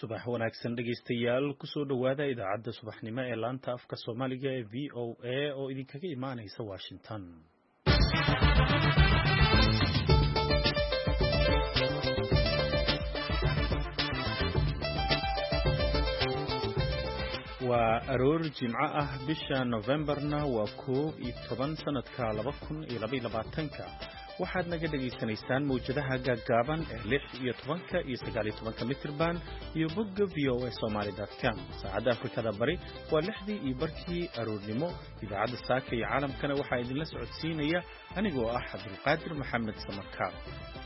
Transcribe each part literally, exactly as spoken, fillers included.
subax wanaagsan dhegaystayaal kusoo dhowaada idaacadda subaxnimo ee laanta afka Soomaaliga ee V O A oo idinkaga imaanaysa Washington. waa aroor jimco ah bisha Novemberna waa koob iyo toban sanadka laba kun iyo laba iyo labaatanka waxaad naga dhageysanaysaan mawjadaha gaagaaban ee lix iyo tobanka iyo sagaal iyo tobanka mitirban iyo bogga v o a somali dot com. saacadda Afrikada Bari waa lixdii iyo barkii aroornimo. idaacadda saaka iyo caalamkana waxaa idinla socodsiinaya anigoo ah Cabdulqaadir Maxamed Samarkaal.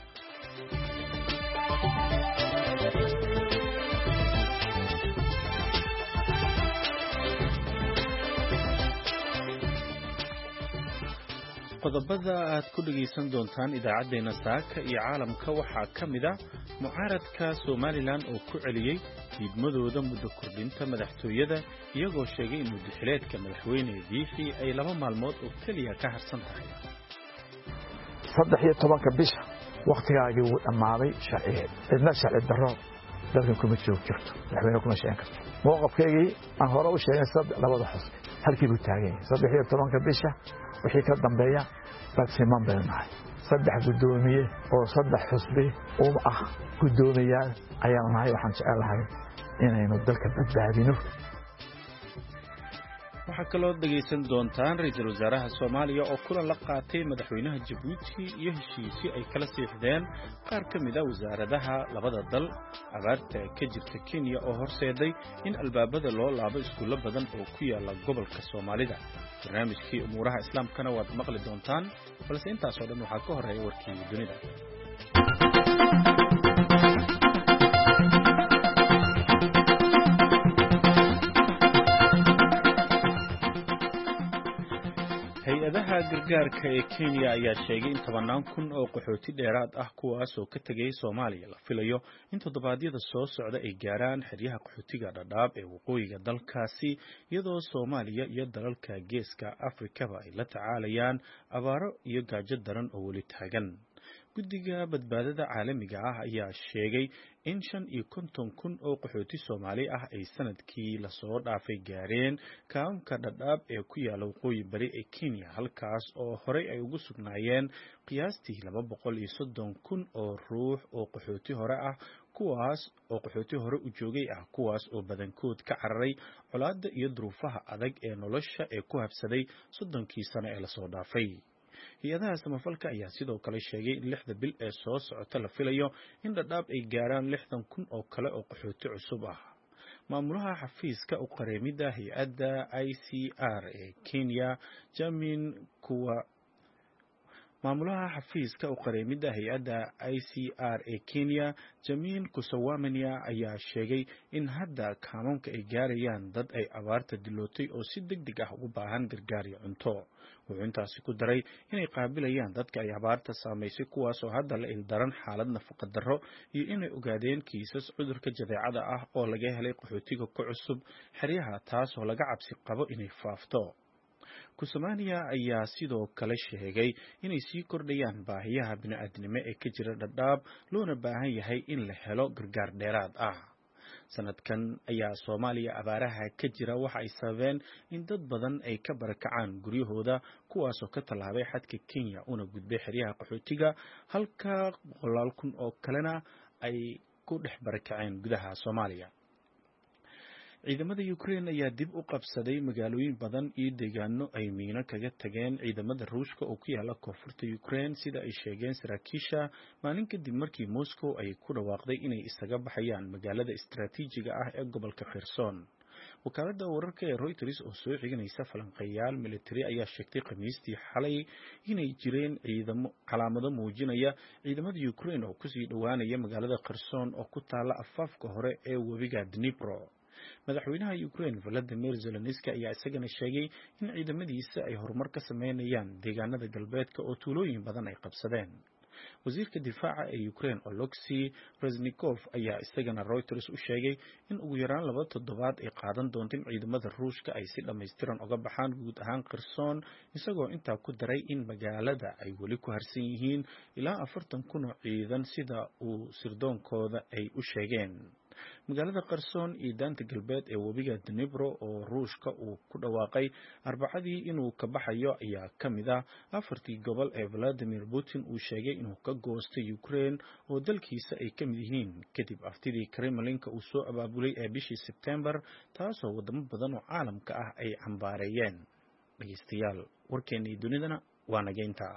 qodobada aad ku dhageysan doontaan idaacadeena saaka iyo caalamka waxaa ka mid ah mucaaradka Somaliland oo ku celiyay diidmadooda muddo kordhinta madaxtooyada iyagoo sheegay in muddaxileedka madaxweyne Biixi ay laba maalmood oo kaliya ka harsan tahay. saddex iyo tobanka bisha waqtigaagii uu dhamaaday sharciyeed cidna sharci darro dalkan kuma joog jirto madaxweyne kuma sheegan karto. mowqafkeygii aan hore u sheegay saddex labada xusbi halkii buu taagan yahay. saddex iyo tobanka bisha wixii ka dambeeya badsiman bay nahay. saddex gudoomiye oo saddex xusbi oo ah gudoomiyaan ayaan nahay. waxaan jecelahay inaynu dalka badbaadino. waxaa kaloo dhageysan doontaan ra'iisul wasaaraha Soomaaliya oo kulan la qaatay madaxweynaha Djibouti iyo heshiisyo ay kala siixdeen qaar ka mid ah wasaaradaha labada dal. abaarta ka jirta Kenya oo horseeday in albaabada loo laabo iskuulo badan oo ku yaala gobolka Soomaalida. barnaamijkii umuuraha islaamkana waad maqli doontaan, balse intaas oo dhan waxaa ka horeeya warkii dunida. hay-adaha gargaarka ee Kenya ayaa sheegay in tobanaan kun oo qaxooti dheeraad ah kuwaas oo ka tagay Soomaaliya la filayo in toddobaadyada soo socda ay gaaraan xeryaha qaxootiga Dadaab ee waqooyiga dalkaasi, iyadoo Soomaaliya iyo dalalka Geeska Afrikaba ay la tacaalayaan abaaro iyo gaajo daran oo weli taagan. guddiga badbaadada caalamiga ah ayaa sheegay in shan iyo konton kun oo qaxooti Soomaali ah ay sanadkii la soo dhaafay gaareen kaamka Dadaab ee ku yaala waqooyi bari ee Kenya, halkaas oo horey ay ugu sugnaayeen qiyaastii laba boqol iyo soddon kun oo ruux oo qaxooti hore ah kuwaas oo qaxooti hore u joogay ah kuwaas oo badankood ka cararay colaadda iyo duruufaha adag ee nolosha ee ku habsaday soddonkii sano ee la soo dhaafay. hay-adaha samafalka ayaa sidoo kale sheegay in lixda bil ee soo socota la filayo in Dadaab ay gaaraan lixdan kun oo kale oo qaxooti cusub ah. maamulaha xafiiska u qareemida hay-adda I C R ee Kenya Jamin kuwa maamulaha xafiiska u qareemida hay-adda I C R ee Kenya Jamin Kusawamania ayaa sheegay in hadda kaamamka ay gaarayaan dad ay abaarta dilootay oo si degdeg ah ugu baahan gargaar iyo cunto. wuxuu intaasi ku daray inay qaabilayaan dadka ay abaarta saameysay kuwaas oo hadda la ildaran xaalad nafaqo darro iyo inay ogaadeen kiisas cudurka jadeecada ah oo laga helay qaxootiga ku cusub xeryaha, taas oo laga cabsi qabo inay faafto. Kusamaaniya ayaa sidoo kale sheegay inay sii kordhayaan baahiyaha bini'aadnimo ee ka jira Dadaab loona baahan yahay in la helo gargaar dheeraad ah. sanadkan ayaa Soomaaliya abaaraha ka jira waxa ay sababeen in dad badan ay ka barakacaan guryahooda kuwaas oo ka tallaabay xadka Kenya una gudbay xeryaha qaxootiga, halka boqolaal kun oo kalena ay ku dhex barakaceen gudaha Soomaaliya. ciidamada Ukraine ayaa dib u qabsaday magaalooyin badan iyo deegaano ay miino kaga tageen ciidamada Ruushka oo ku yaala koonfurta Ukraine, sida ay sheegeen saraakiisha maalin kadib markii Moscow ay ku dhawaaqday inay isaga baxayaan magaalada istiraatiijiga ah ee gobolka Kherson. wakaaladda wararka ee Reuters oo soo xiganaysa falanqeeyaal military ayaa sheegtay Khamiistii xalay inay jireen ciidamo calaamado muujinaya ciidamada Ukraine oo kusii dhawaanaya magaalada Kherson oo ku taala afaafka hore ee webiga Dnipro. madaxweynaha Ukraine Volodymyr Zelensky ayaa isagana sheegay in ciidamadiisa ay horumar ka sameynayaan deegaanada galbeedka oo tuulooyin badan ay qabsadeen. wasiirka difaaca ee Ukraine Oleksiy Reznikov ayaa isagana Reuters u sheegay in ugu yaraan laba toddobaad ay qaadan doonto in ciidamada Ruushka ay si dhammaystiran uga baxaan guud ahaan Kherson, isagoo intaa ku daray in magaalada ay weli ku harsan yihiin ilaa afartan kun oo ciidan sida uu sirdoonkooda ay u sheegeen. magaalada qarsoon iyo daanta galbeed ee webiga Dnipro oo ruushka uu ku dhawaaqay arbacadii inuu ka baxayo ayaa ka mid ah afartii gobol ee Vladimir Putin uu sheegay inuu ka goostay Ukraine oo dalkiisa ay ka mid yihiin kadib aftidii Kremlinka uu soo abaabulay ee bishii September taasoo wadamo badan oo caalamka ah ay cambaareeyeen. dhegeystayaal warkeennii dunidana waa nageynta.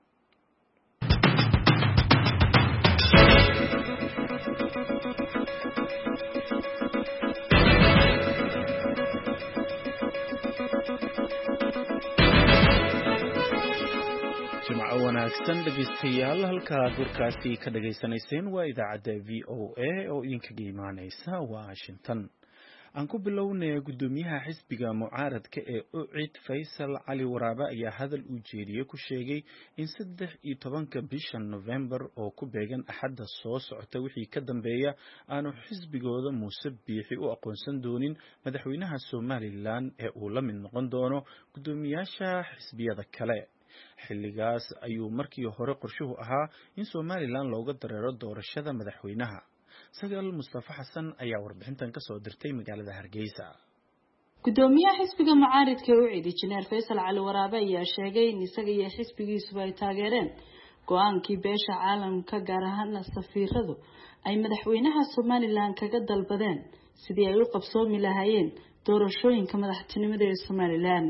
jimco wanaagsan dhegeystayaal halkaad warkaasi ka dhageysanayseen waa idaacadda v o a oo idinkaga imaaneysa Washington. aan ku bilownay gudoomiyaha xisbiga mucaaradka ee U C I D Faysal Cali Waraabe ayaa hadal uu jeediyay ku sheegay in saddex iyo tobanka bisha November oo ku beegan axadda soo socota wixii ka dambeeya aanu xisbigooda Muuse Biixi u aqoonsan doonin madaxweynaha Somaliland ee uu la mid noqon doono gudoomiyaasha xisbiyada kale. xilligaas ayuu markii hore qorshuhu ahaa in Somaliland looga dareero doorashada madaxweynaha. Sagaal Mustafa Xasan ayaa warbixintan ka soo dirtay magaalada Hargeysa. gudoomiyaha xisbiga mucaaradka ee U C I D Injineer Faysal Cali Waraabe ayaa sheegay in isaga iyo xisbigiisuba ay taageereen go'aankii beesha caalamka gaar ahaan safiiradu ay madaxweynaha Somaliland kaga dalbadeen sidii ay u qabsoomi lahaayeen doorashooyinka madaxtinimada ee Somaliland.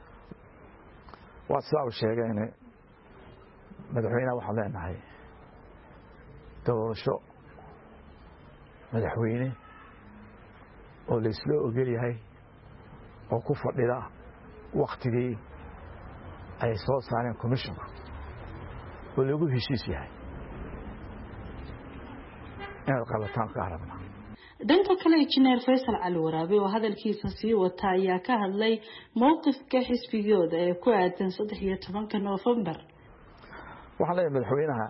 waa sida uu sheegay in madaxweynaha waxa leenahay doorasho madaxweyne oo la isla ogol yahay oo ku fadhida waqtigii ay soo saareen commissionka oo lagu heshiis yahay inaad qabataan ka aragna. dhanka kale Injineer Faysal Cali Waraabe oo hadalkiisa sii wata ayaa ka hadlay mowqifka xisbigooda ee ku aadan saddex iyo tobanka November. waxaa leeyahay madaxweynaha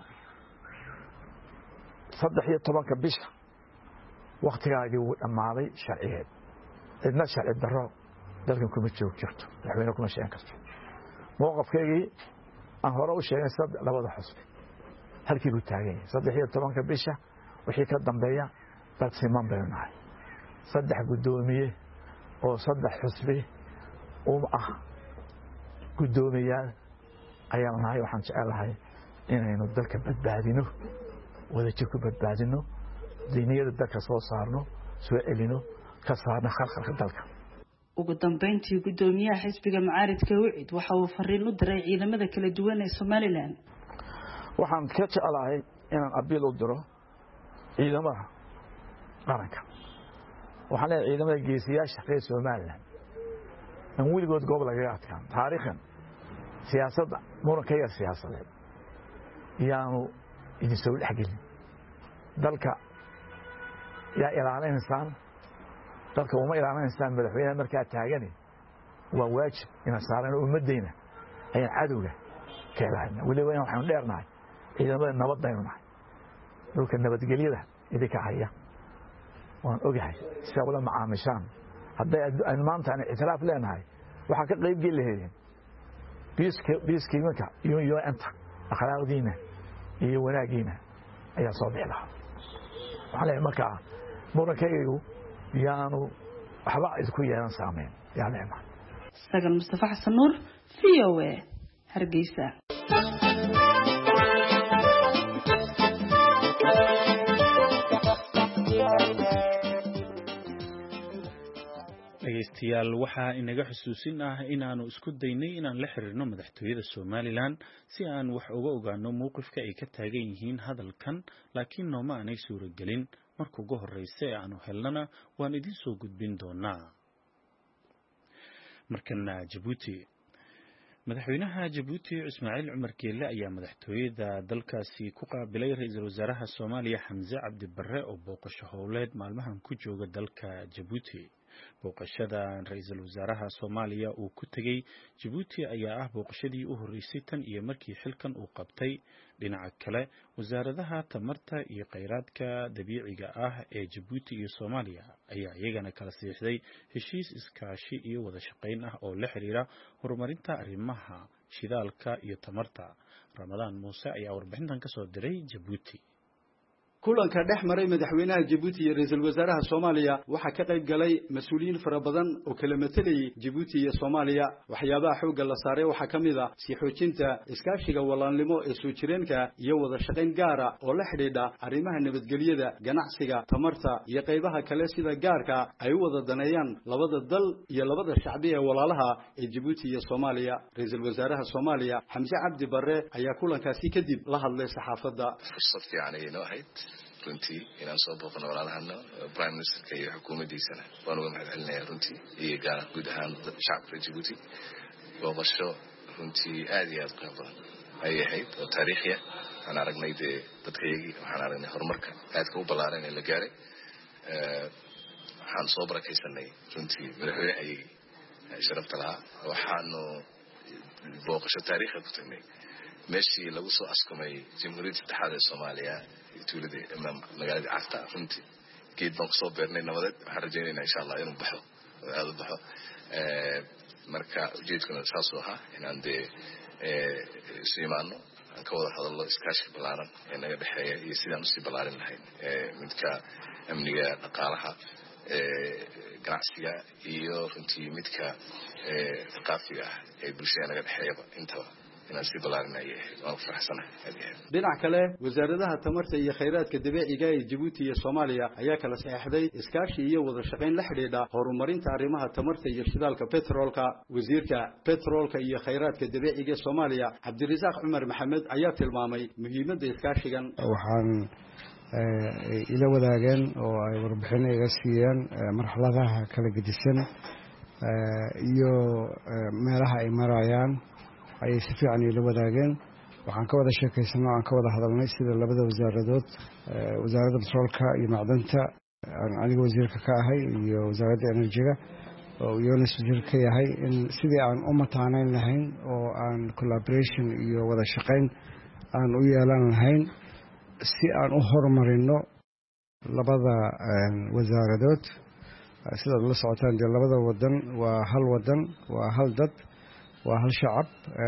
saddex iyo tobanka bisha waqtigaagii uu dhamaaday sharciyeed cidna sharci darro dalkan kuma joog jirto madaxweyne kuma sheegan karto. mowqifkeygii aan hore u sheegay saddex labada xusbi halkii buu taagan yahay saddex iyo tobanka bisha wixii ka dambeeya dad siman baynu nahay. saddex gudoomiye oo saddex xusbi um ah gudoomiyaal ayaan nahay. waxaan jecelahay inaynu dalka badbaadino wadajir ku badbaadino diiniyada dalka soo saarno soo celino ka saarno khalkhalka dalka. ugu dambeyntii gudoomiyaha xisbiga mucaaradka U C I D waxa uu fariin u diray ciidamada kala duwan ee Somaliland. waxaan ka jecelahay inaan abiil u diro ciidamada qaranka. waxaan leeyahay ciidamada geesiyaasha reer Somaliland aan weligood goob laga adkaan taariikhan siyaasadda murankeeda siyaasadeed yaanu idin soo dhexgelin dalka yaa ilaalinaysaan dalka uma ilaalinaysaan madaxweynaha markaa taagani waa waajib inaan saarano ummadeyna ayaan cadowga ka ilaalina weliba in waxaanu dheernahay ciidamada nabadaynu nahay dhulka nabadgelyada idinka haya waan ogahay si wada macaamishaan hadday aynu maanta aan ictiraaf leenahay waxaa ka qayb geli lahaydeen biiskiimanka iyo iyo anta akhlaaqdiina iyo wanaagiina ayaa soo bixi lahaa. waxaan leeyahay markaa murankaygu yaanu waxba isku yeelan saameyn yaa leeyahay. Sagaal Mustafa Xasan Nuur V O A Hargeysa. dhegeystayaal waxaa inaga xusuusin ah inaanu isku daynay inaan la xiriirno madaxtooyada Somaliland si aan wax uga ogaano mowqifka ay ka taagan yihiin hadalkan laakiin nooma aanay suuragelin. marka ugu horeysa ee aanu helnana waan idin soo gudbin doonaa. markana Djibouti. madaxweynaha Djibouti Ismaaciil Cumar Geelle ayaa madaxtooyada dalkaasi ku qaabilay ra'iisul wasaaraha Soomaaliya Xamse Cabdi Barre oo booqasho howleed maalmahan ku jooga dalka Djibouti. booqashada ra'iisul wasaaraha Soomaaliya uu ku tagay Djibouti ayaa ah booqashadii u horeysay tan iyo markii xilkan uu qabtay. dhinaca kale wasaaradaha tamarta iyo kheyraadka dabiiciga ah ee Djibouti iyo Soomaaliya ayaa iyagana kala siixday heshiis iskaashi iyo wada shaqayn ah oo la xiriira horumarinta arrimaha shidaalka iyo tamarta. Ramadaan Muuse ayaa warbixintan ka soo diray Djibouti. kulanka dhex maray madaxweynaha Djibouti iyo ra'iisul wasaaraha Soomaaliya waxa ka qayb galay mas'uuliyiin fara badan oo kala metelay Djibouti iyo Soomaaliya waxyaabaha xoogga la saaray waxa kamid ah si xoojinta iskaashiga walaalnimo ee soo jireenka iyo wada shaqayn gaar ah oo la xiriira arrimaha nabadgelyada ganacsiga tamarta iyo qaybaha kale sida gaarka ay u wada daneeyaan labada dal iyo labada shacbi ee walaalaha ee Djibouti iyo Soomaaliya ra'iisul wasaaraha Soomaaliya Xamse Cabdi Barre ayaa kulankaasi kadib la hadlay saxaafadda fursad fiican ay noo hayd runtii inaan soo booqno walaalahana prime ministerka iyo xukuumaddiisana waan uga mahadcelinayaa runtii iyo gaar ahaan guud ahaan shacabka Djibouti booqasho runtii aad iyo aad qiimo badan ay ahayd oo taariikhi ah aan aragnay dee dadkayagii waxaan aragnay horumarka aadka u ballaaran ee la gaaray waxaan soo barakaysanay runtii madaxweynehayagii sharafta lahaa waxaanu booqasho taariikhi ku tagnay meeshii lagu soo askumay jamhuuriyadda saddexaad ee Soomaaliya tuulada imaam magaalada Cafta runtii geed baan kusoo beernay nabadeed waxaan rajaynaynaa insha Allah inuu baxo aad u baxo marka ujeedkuna saas oo ah inaan dee siimaano aan ka wada hadallo iskaashi ballaaran ee naga dhexeeya iyo sidaan usii ballaarin lahayn midka amniga dhaqaalaha ganacsiga iyo runtii midka thaqaafiga ah ee bulshada naga dhexeeyaba intaba inaan si balaarinayay waan faraxsanahay dhinaca kale wasaaradaha tamarta iyo kheyraadka dabiiciga ee Djibouti iyo Soomaaliya ayaa kala saxeexday iskaashi iyo wada shaqayn la xiriira horumarinta arrimaha tamarta iyo shidaalka petroolka wasiirka petroolka iyo kheyraadka dabiiciga ee Soomaaliya Cabdirasaaq Cumar Maxamed ayaa tilmaamay muhiimadda iskaashigan waxaan ila wadaageen oo ay warbixin iga siiyeen marxaladaha kala gedisan iyo meelaha ay marayaan ay si fiican ila wadaageen waxaan ka wada sheekaysanay aan ka wada hadalnay sida labada wasaaradood wasaaradda petroolka iyo macdanta aniga wasiirka ka ahay iyo wasaaradda enerjiga oo Yunus wasiir ka yahay in sidii aan u mataaneyn lahayn oo aan collaboration iyo wada shaqayn aan u yeelan lahayn si aan u horumarino labada wasaaradood sida la socotaan de labada wadan waa hal wadan waa hal dad waa hal shacab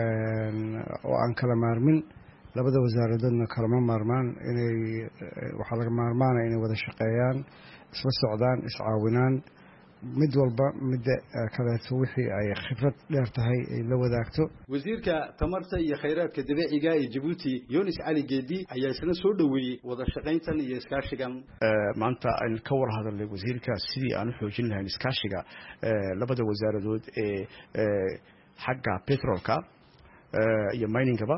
oo aan kala maarmin labada wasaaradoodna kala maarmaan inay waxa laga maarmaan inay wada shaqeeyaan isla socdaan iscaawinaan mid walba mid kale wixii ay khibrad dheer tahay ay la wadaagto wasiirka tamarta iyo kheyraadka dabiiciga ee Djibouti Yunus Ali Geedi ayaa isna soo dhaweeyay wada shaqayntan iyo iskaashigan maanta aan ka war hadalnay wasiirka sidii aan u xoojin lahayn iskaashiga labada wasaaradood ee xagga petrolka iyo miningaba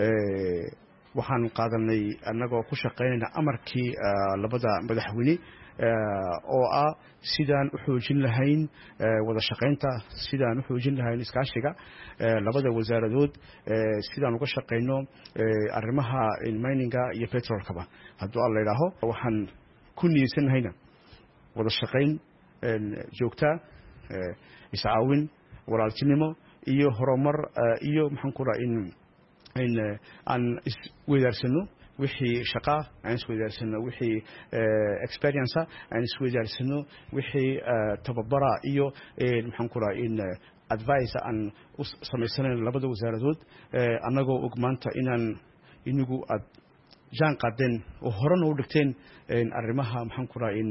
waxaan qaadanay anagoo ku shaqeynayna amarkii labada madaxweyne oo ah sidaan u xoojin lahayn wada shaqaynta sidaan u xoojin lahayn iskaashiga labada wasaaradood sidaan uga shaqeyno arrimaha mininga iyo petrolkaba hadduu alla yidhaaho waxaan ku niyeysannahayna wada shaqayn joogta iscaawin walaaltinimo iyo horumar iyo maxaan ku rahaa in in aan isweydaarsano wixii shaqa aan isweydaarsano wixii experience aan isweydaarsano wixii tababara iyo maxaan ku rahaa in advice aan u sameysanayn labada wasaaradood annagoo og maanta inaan inigu aad jaan qaadeen oo horena u dhigteen arrimaha maxaan ku rahaa in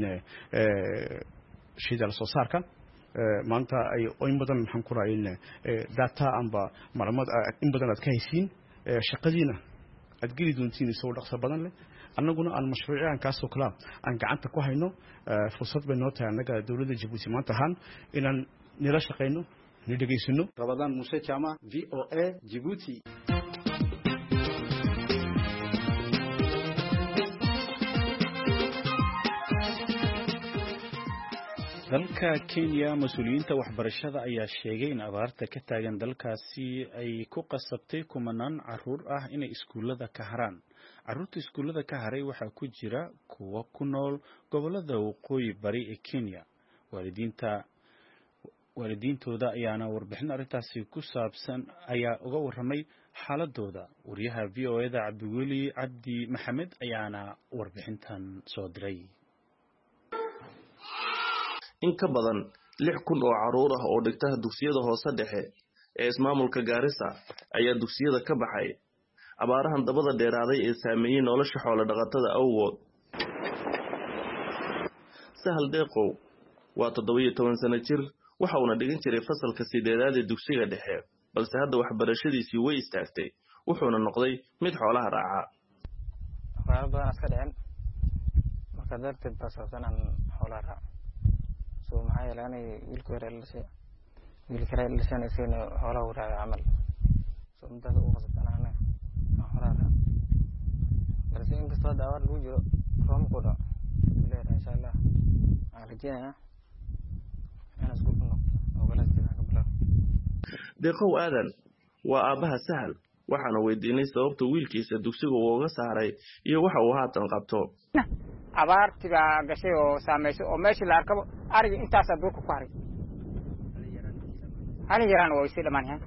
shidaal soo saarka maanta ay in badan maxaan ku rahaa in data amba macluumaad in badan aad ka haysiin shaqadiina aad geli doontiin isoo dhaqso badan leh annaguna aan mashruuciyaan kaasoo kala aan gacanta ku hayno fursad bay noo tahay annaga dawladda Djibouti maanta ahaan inaan nila shaqeyno ni dhageysano Ramadan Muuse Chama V O A Djibouti dalka Kenya mas'uuliyiinta waxbarashada ayaa sheegay in abaarta ka taagan dalkaasi ay ku qasabtay kumanaan caruur ah inay iskuulada ka haraan caruurta iskuulada ka haray waxaa ku jira kuwa ku nool gobolada waqooyi bari ee Kenya waalidiinta waalidiintooda ayaana warbixin arrintaasi ku saabsan ayaa uga warramay xaaladooda wariyaha V O A da Cabdiweli Cabdi Maxamed ayaana warbixintan soo diray in ka badan lix kun oo caruur ah oo dhigta dugsiyada hoose dhexe ee ismaamulka Garissa ayaa dugsiyada ka baxay abaarahan dabada dheeraaday ee saameeyay nolosha xoolo dhaqatada awgood sahal deeqow waa toddoba iyo toban sano jir waxa uuna dhigan jiray fasalka sideedaad ee dugsiga dhexe balse hadda waxbarashadiisii way istaagtay wuxuuna noqday mid xoolaha raaca xoolo badan iska dhicin marka darteed baasaasan aan xoolaha raaco soo maxaa yeelay anay wiilka yar dhashay wiilka yar dhashay isagana xoolaha u raaca camal soo muddada u qasabtan anay xoolaha raaco balse inkastoo daawad lagu jiro room ku dhaco leeyahay insha Allah aan rajeynayaa inaan isku noqdo oo galaaska ka bilaabo deeqow aadan waa aabaha sahal waxaana weydiinay sababta wiilkiisa dugsiga uu uga saaray iyo waxa uu haatan qabto abaartiga gashay oo saameysay oo meeshii la arkabo ariga intaas aad ku haray hal yaraan oo isii dhamaan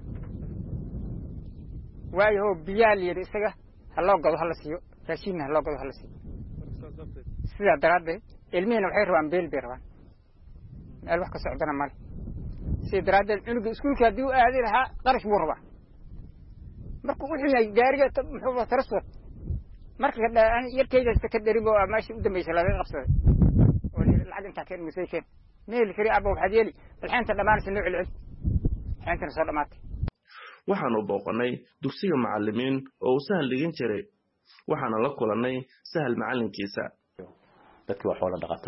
waayo biyaal yiri isaga haloo gado hal siiyo raashin haloo gado hal siiyo sida daraadde ilmihiina waxay rabaan beel bay rabaan meel wax ka socdana mal si daraadde cunuga iskuulka hadii uu aadi lahaa qarash buu rabaa markuu wuxuu yahay gaariga muxuu taraswad marka yarkayda ka daribo maashi u dambeysay laga qabsaday oo lacag inta keen misaykeen meel kari aba waxaad yeeli balxanta dhamaanaysa nooc cilcil xanta soo dhamaatay waxaanu booqanay dugsiga macallimiin oo sahal dhigan jiray waxaana la kulanay sahal macalinkiisa dadkii wax wala dhaqata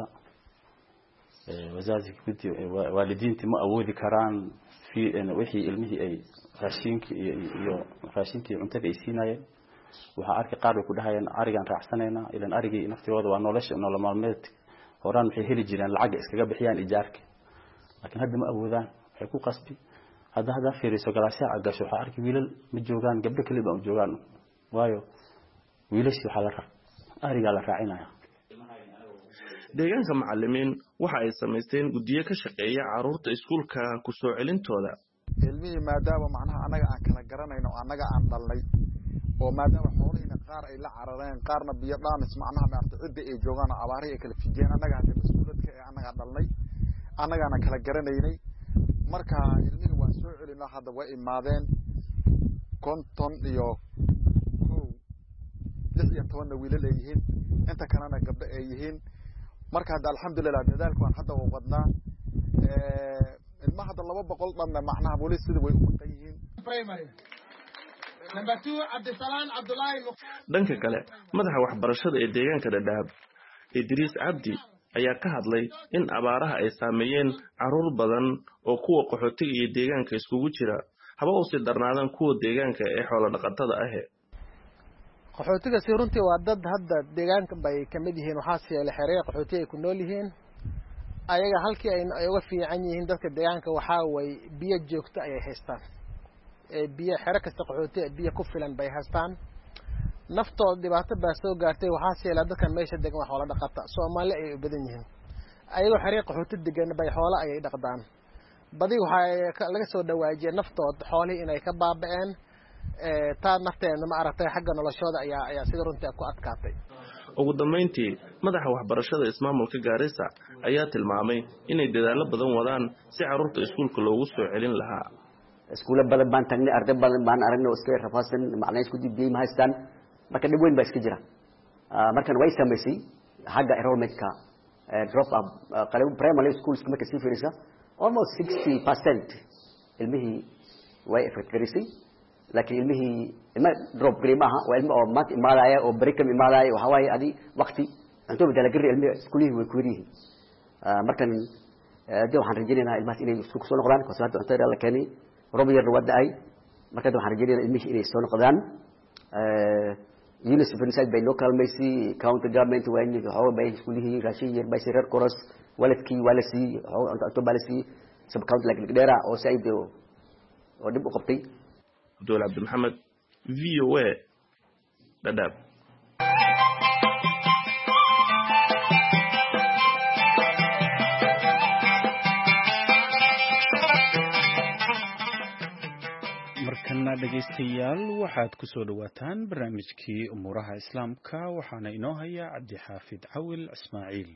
ee wasaarka guddi waalidiinta ma awoodi karaan fi wixii ilmihii ay raashinka iyo raashinkii cuntada ay siinayeen waxa arki qaar ku dhahayeen arigan raacsanayna ilaan arigii naftooda waa nolosha nolol maalmeed horaan waxay heli jireen lacag iskaga bixiyaan ijaarka laakiin hadda ma awoodaan waxay ku qasbi hadda hadda fiiriso galaasha agasho waxa arki wiilal ma joogaan gabdho kale ba joogaan waayo wiilashi waxa la raac ariga la raacinaya deegaanka macallimiin waxa ay sameysteen gudiye ka shaqeeya caruurta iskuulka ku soo celintooda ilmihii maadaama macnaha anaga aan kala garanayno anaga aan dhalnay oo maadaama xoolihiina qaar ay la carareen qaarna biyo dhaamis macnaha maarta cidda ay joogaan abaari ay kala fijeen anaga hadda mas'uuliyadka ee anaga dhalnay anagaana kala garanaynay marka ilmihii waan soo celinaa hadda way imaadeen konton iyo kow lix iyo toban wiilal ay yihiin inta kalena gabdho ay yihiin marka hadda alxamdulillah dadaalku aan hadda u wadnaa ee ilmaha hadda laba boqol dhanna macnaha booliis sida way u maqan yihiin primary number two Abdulsalam Abdullahi dhanka kale madaxa waxbarashada ee deegaanka Dadaab Idris Abdi ayaa ka hadlay in abaaraha ay saameeyeen caruur badan oo kuwa qaxootiga iyo deegaanka iskugu jira haba u sii darnaadaan kuwa deegaanka ee xoolo dhaqatada ah qaxootiga si runtii waa dad hadda deegaanka bay kamid yihiin waxa si la xiriir qaxootiga ay ku nool yihiin ayaga halkii ay uga fiican yihiin dadka deegaanka waxa way biyo joogto ay haystaan ee biyo xira kasta qaxootiga biyo ku filan bay haystaan naftooda dhibaato baa soo gaartay waxa si la dadka meesha degan wax wala dhaqata Soomaali ay u badan yihiin ayaga xiriir qaxooti degan bay xoolo ay dhaqdaan badi waxa laga soo dhawaajiyay naftooda xoolaha inay ka baaba'een ee taa nafteena ma aragtay xagga noloshooda ayaa ayaa sida runtii ku adkaatay ugu dambeyntii madaxa waxbarashada ismaamulka Gaarisa ayaa tilmaamay inay dadaalo badan wadaan si caruurta iskuulka loogu soo celin lahaa iskuul badan baan tagnay arday badan baan aragnay oo iska rafaasan macnaheedu isku dibiyay ma haystaan marka dib weyn baa iska jira markan way sameysay xagga enrollmentka drop up qalab primary schools kuma kasii fiirisa almost sixty percent ilmihii way effect garisay laakiin ilmihii ilma drop grimaha waa ilmo oo maad imaadaya oo barikam imaadaya waxa way adi waqti anto badala gari ilmi iskuulihi way ku yiriin markan dee waxaan rajaynaynaa ilmahaas inay isku soo noqdaan koosada cuntada la keenay robiyar wada ay marka waxaan rajaynaynaa ilmihii inay soo noqdaan ee UNICEF inside by local mercy county government waa inay waxa bay iskuulihi raashin yar bay sirar koros waladkii walasi anto balasi sub county like dheera oo sayid oo dib u qabtay Abdul Abdul Muhammad V O A Dadaab markana dhageystayaal waxaad ku soo dhawaataan barnaamijkii umuuraha islaamka waxaana inoo haya Cabdi Xaafid Cawil Ismaaciil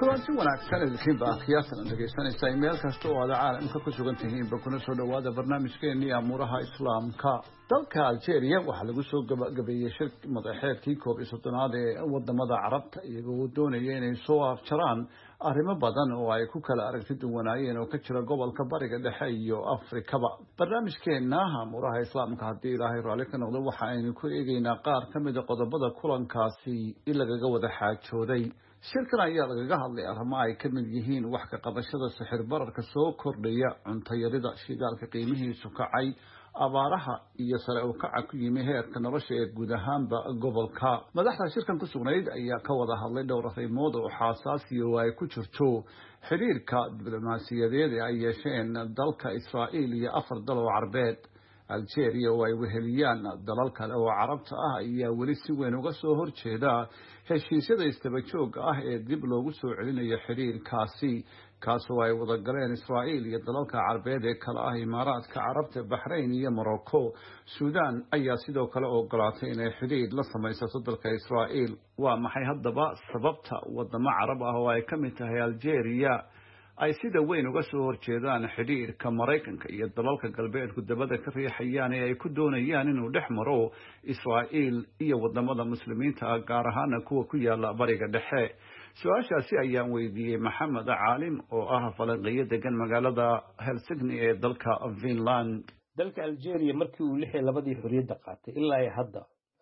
kulanti wanaagsan idinkiin baa qiyaastan dhegeysanaysa meel kasta oo aad caalamka ku sugan tihiin ba kuna soo dhawaada barnaamijkeennii amuuraha islaamka dalka Algeria waxaa lagu soo gabagabeeyay shir madaxeedkii koob iyo soddonaad ee wadamada Carabta iyagoo doonaya inay soo afjaraan arrimo badan oo ay ku kala aragti duwanaayeen oo ka jira gobolka bariga dhexe iyo Afrikaba barnaamijkeena amuuraha islaamka haddii Ilaahay raali ka noqdo waxa aynu ku eegaynaa qaar ka mid ah qodobada kulankaasi in lagaga wada xaajooday shirkan ayaa lagaga hadlay arrimo ay ka mid yihiin wax ka qabashada sixir bararka soo kordhaya cunto yarida shidaalka qiimihiisu kacay abaaraha iyo sare u kaca ku yimi heerka nolosha ee guud ahaanba gobolka madaxda shirkan ku sugnayd ayaa ka wada hadlay dhowr arrimood oo xasaasi ah oo ay ku jirto xiriirka diblomaasiyadeed ee ay yeesheen dalka Israa'iil iyo afar dal oo Carbeed Algeria oo ay weheliyaan dalal kale oo Carabta ah ayaa weli si weyn uga soo horjeeda heshiisyada istaba joog ah ee dib loogu soo celinayo xiriirkaasi kaasoo ay wada galeen Israa'iil iyo dalalka Carbeed ee kala ah Imaaraadka Carabta Bahrain iyo Morocco Suudaan ayaa sidoo kale ogolaatay inay xiriir la samaysato dalka Israa'iil waa maxay haddaba sababta wadamo Carab ah oo ay ka mid tahay Algeria ay sida weyn uga soo horjeedaan xiriirka Mareykanka iyo dalalka galbeedku dabada ka riixayaan ee ay ku doonayaan inuu dhex maro Israa'iil iyo wadamada muslimiinta gaar ahaan kuwa ku yaala bariga dhexe su'aashaasi ayaan weydiiyay Maxamed Caalim oo ah falanqeeye degan magaalada Helsinki ee dalka Finland dalka Algeria markii uu lixdan labadii xorriyadda qaatay ilaa ay hadda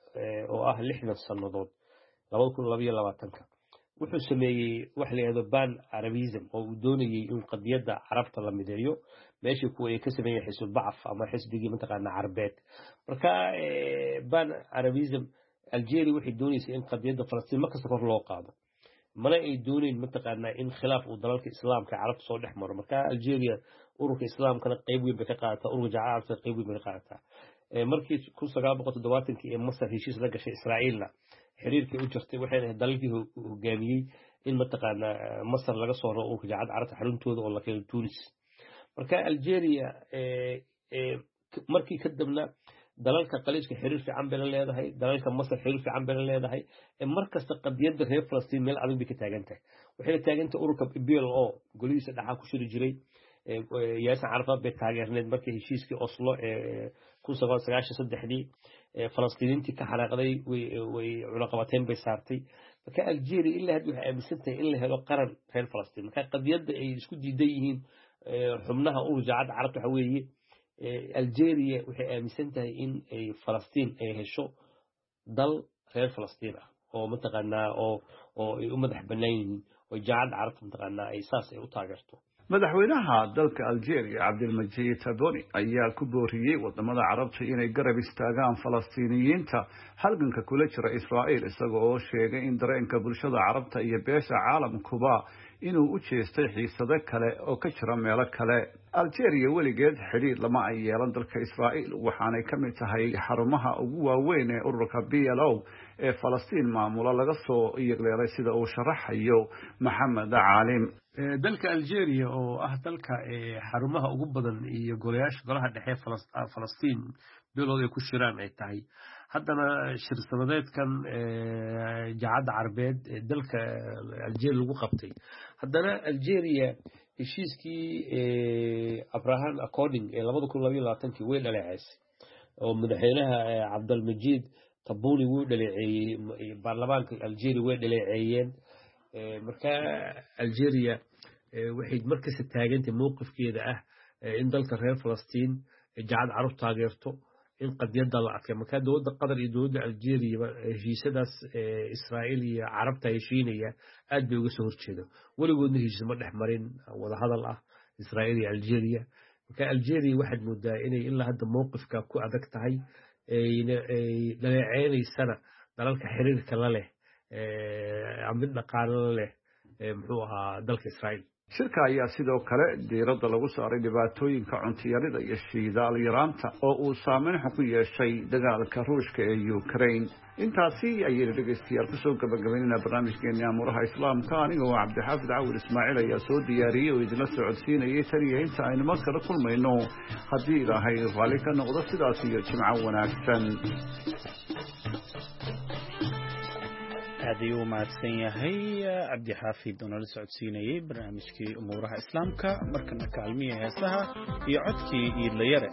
oo ah lixdan sanadood laba kun iyo labaatan wuxuu sameeyay wax la yiraahdo ban arabism oo uu doonayay in qadiyada carabta la mideeyo meeshii kuwa ay ka sameeyay xisb bacf ama xisbigii mataqaana Carbeed marka ban arabism Algeria waxay doonaysay in qadiyada Falastiin marka kor loo qaado mana ay dooneen mataqaana in khilaaf uu dalalka islaamka carabta soo dhex maro marka Algeria ururka islaamkana qayb weyn bay ka qaadataa ururka carabta qayb weyn bay ka qaadataa markii kun sagaal boqol toddobaatan kii ee Masar heshiis la gashay Israa'iilna xiriirkii u jirtay waxay dalalkii hogaamiyay in mataqaana Masar laga soo raro ururka jaacad carabta xaruntooda oo la keenay Tunis marka Algeria ee markii ka dibna dalalka qaliijka xiriir fiican bay leedahay dalalka Masar xiriir fiican bay leedahay markasta qadiyada reer Falastiin meel adag bay ka taagantahay waxay taagantahay ururka B L O golihiisa dhaxa ku shiri jiray Yaasin Carafaad bay taageerneed markii heshiiskii Oslo ee kun sagaal boqol sagaashan iyo saddex Falastiiniintii ka xanaaqday way cunaqabateen bay saartay marka Algeria ilaa hadda waxay aaminsan tahay in la helo qaran reer Falastiin marka qadiyada ay isku diidan yihiin xubnaha ururka jaacad carabta waxa weeye Algeria waxay aaminsan tahay in ay Falastiin ay hesho dal reer Falastiin ah oo mataqaana oo oo ay u madax banaan yihiin oo jaacad carabta mataqaana ay saas ay u taageerto madaxweynaha dalka Algeria Abdelmajid Tebboune ayaa ku booriyay wadamada Carabta inay garab istaagaan Falastiiniyiinta halganka kula jira Israa'iil isagoo oo sheegay in dareenka bulshada Carabta iyo beesha caalamkuba inuu u jeestay xiisado kale oo ka jira meelo kale Algeria weligeed xiriir lama ay yeelan dalka Israa'iil waxaanay ka mid tahay xarumaha ugu waaweyn ee ururka B L O ee Falastiin maamula laga soo iyagleelay sida uu sharaxayo Maxamed Caalim dalka Algeria oo ah dalka xarumaha ugu badan iyo golayaasha golaha dhexe Falastiin beelooda ku shiraan ay tahay haddana shir sanadeedkan jaacada Carbeed dalka Algeria lagu qabtay haddana Algeria heshiiskii Abraham Accord ee laba kun iyo labaatan kii way dhaleeceysay oo madaxweynaha Abdelmajid Tebboune wuu dhaleeceeyay baarlamaanka Algeria way dhaleeceeyeen marka Algeria waxay markasta taagantay mowqifkeeda ah in dalka reer Falastiin jaacad carab taageerto in qadiyada la adkeeyo marka dawladda Qatar iyo dawladda Algeria heshiisadaas Israa'iil iyo Carabta heshiinaya aad bay uga soo horjeedo waligoodna heshiis ma dhex marin wada hadal ah Israa'iil iyo Algeria marka Algeria waxaad moodaa inay ilaa hadda mowqifka ku adag tahay ay dhaleeceynaysan dalalka xiriirka la leh amid dhaqaale leh muxuu ahaa dalka Israa'iil shirka ayaa sidoo kale diiradda lagu saaray dhibaatooyinka cunto yarida iyo shidaal yaraanta oo uu saameyn xun ku yeeshay dagaalka Ruushka ee Ukraine intaasi ayay dhageystayaal ku soo gabagabeynaa barnaamijkeena amuuraha islaamka aniga oo Cabdixaafid Cawil Ismaaciil ayaa soo diyaariyay oo idin la socodsiinayay taniya inta aynu mar kale kulmayno haddii Ilaahay raali ka noqdo sidaas iyo jimco wanaagsan aad ayuu mahadsan yahay cabdi xaafid oo nala socodsiinayay barnaamijkii umuuraha islaamka markana kaalmihii heesaha iyo codkii iidlayare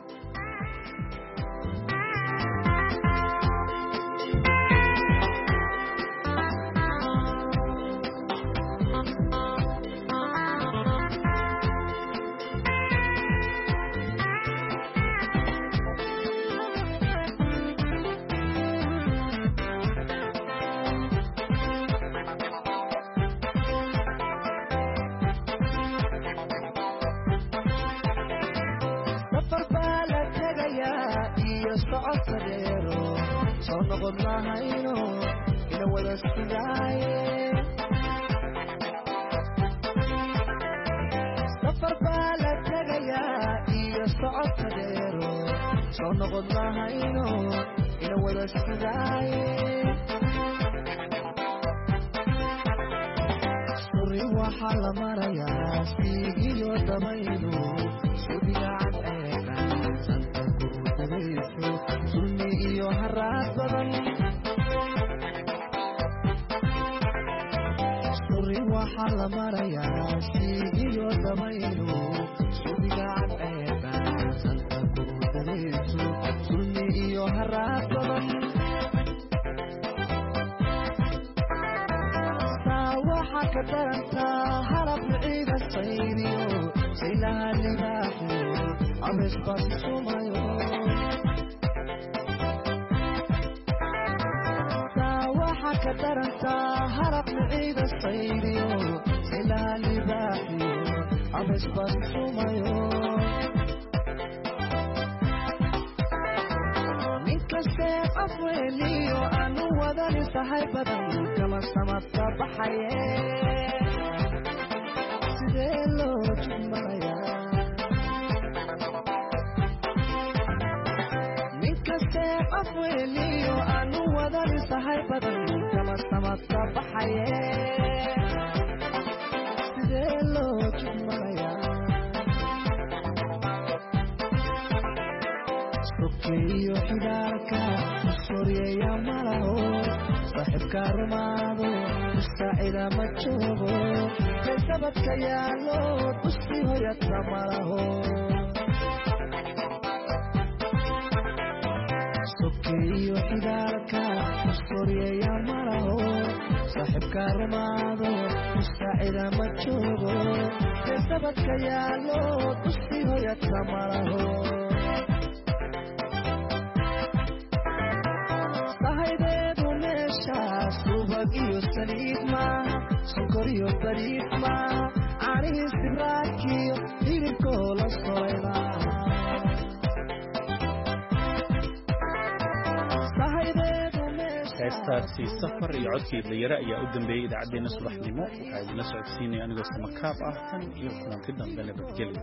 heestaasi safar iyo codkii iidlayare ayaa u dambeeyey idaacaddeenna subaxnimo waxaa idinla socodsiinaya anigoo samakaab ah tan iyo kulanti dambe nabadgelyo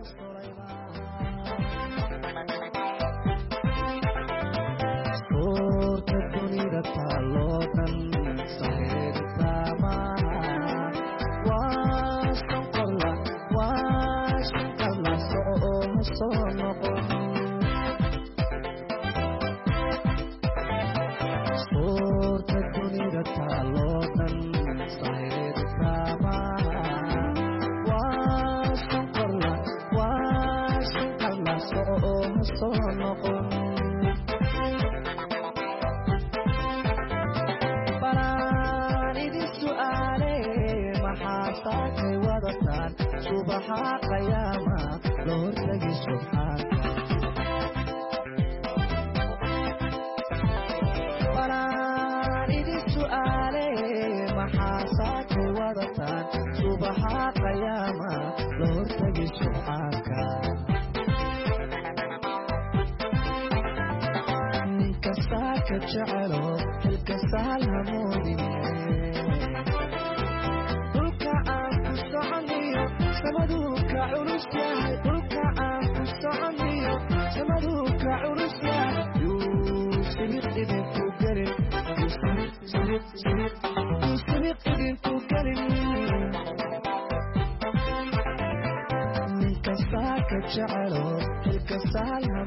jecelo ilka sahal